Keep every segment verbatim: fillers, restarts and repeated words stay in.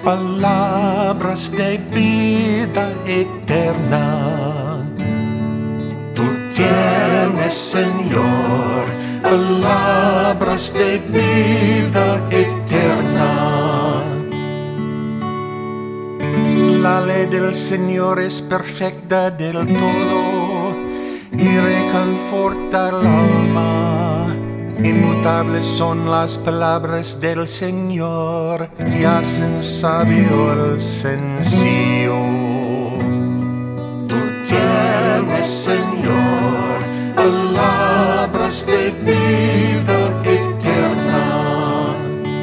palabras de vida eterna. Tú tienes, Señor, palabras de vida eterna. La ley del Señor es perfecta del todo y reconforta el alma. Inmutables son las palabras del Señor y hacen sabio el sencillo. Tú tienes, Señor, palabras de vida eterna.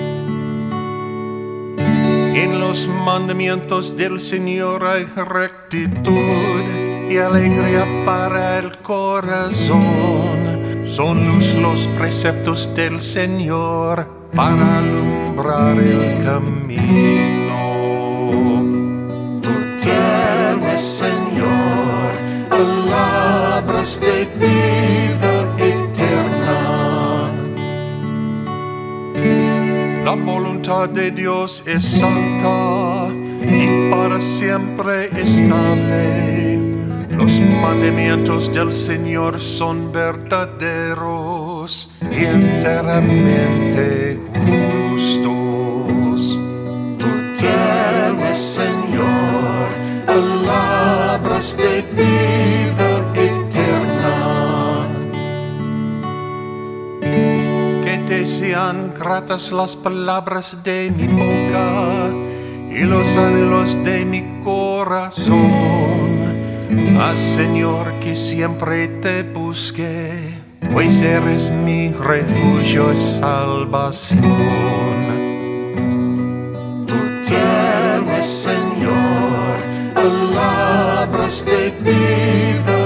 En los mandamientos del Señor hay rectitud y alegría para el corazón. Son luz los preceptos del Señor para alumbrar el camino. Tú tienes, Señor, palabras de vida eterna. La voluntad de Dios es santa y para siempre estable. Los mandamientos del Señor son verdaderos y enteramente justos. Tú tienes, Señor, palabras de vida eterna. Que te sean gratas las palabras de mi boca y los anhelos de mi corazón. Haz, Señor, que siempre te busque, pues eres mi refugio y salvación. Tú tienes, Señor, palabras de vida